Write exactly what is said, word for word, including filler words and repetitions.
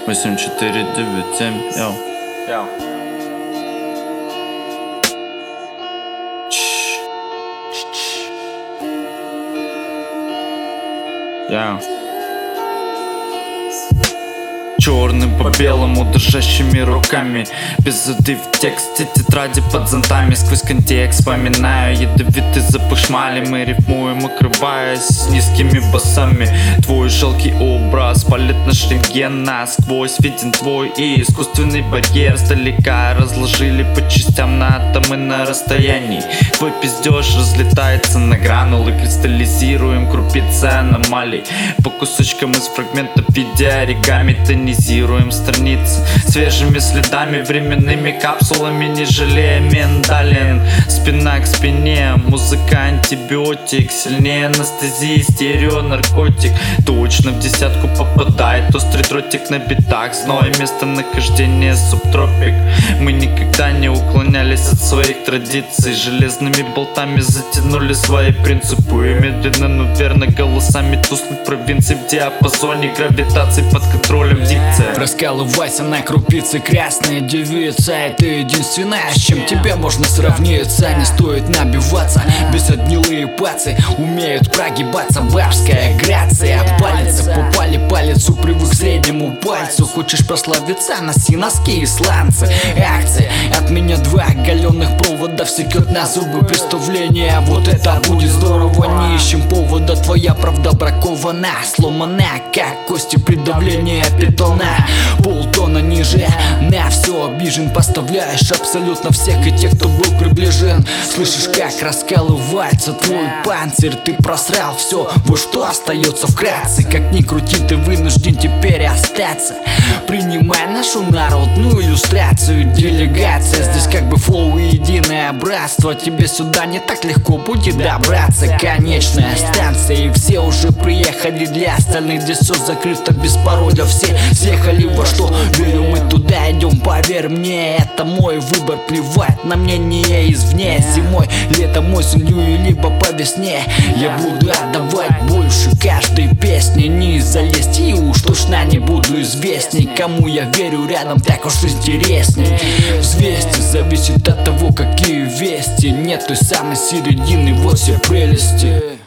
восемь четыре девять семь. Йоу. Йоу. Йоу. Черным по белому, дрожащими руками, без воды в тексте, тетради под зонтами. Сквозь контекст вспоминаю ядовитый запах шмали. Мы рифмуем, укрываясь низкими басами. Твой жалкий образ палит наш рентген насквозь. Виден твой и искусственный барьер. Сдалека разложили по частям на атомы на расстоянии. Твой пиздеж разлетается на гранулы. Кристаллизируем крупицы аномалий по кусочкам из фрагментов в виде оригами. Тонизируем страницы свежими следами, временными капсулами, не жалея миндалин. Спина к спине, музыка антибиотик, сильнее анестезии, стерео наркотик. Точно в десятку попадает острый дротик на битах. Зной местонахождение субтропик. Мы никогда не уклонялись от своих традиций. Железными болтами затянули свои принципы. И медленно, но верно голосами тусклых провинций в диапазоне гравитации под контролем дикции. Раскалывайся на крупицы, красная девица. Это единственное, с чем тебе можно сравниться. Не стоит набиваться, бесогнилые пацы умеют прогибаться. Бабская грация, палец попали палецу, привык к среднему пальцу. Хочешь прославиться, носи носки и сланцы. Акции, от меня два оголенных провода всекет на зубы представление. Вот это будет здорово, не ищем повода. Твоя правда бракована, сломана, как кости при давлении питона. Полтона ниже, на все обижен. Поставляешь абсолютно всех и тех, кто был приближен. Слышишь, как раскалывается твой панцирь. Ты просрал все, вот что остается вкратце. Как ни крути, ты вынужден теперь остаться. Принимай нашу народную иллюстрацию. Делегация, здесь как бы флоу и единое братство. Тебе сюда не так легко будет добраться. Конечная станция, и все уже приехали. Для остальных здесь все закрыто без пароля. Все съехали во что, верю, мы туда идем. Поверь мне, это мой выбор. Плевать на мнение извне. Зимой, летом, осенью и либо по весне я буду отдавать больше каждой песни. Не из-за лести, уж точно не буду известней. Кому я верю рядом, так уж интересней. Взвесьте, зависит от того, какие вести. Нет той самой середины, вот все прелести.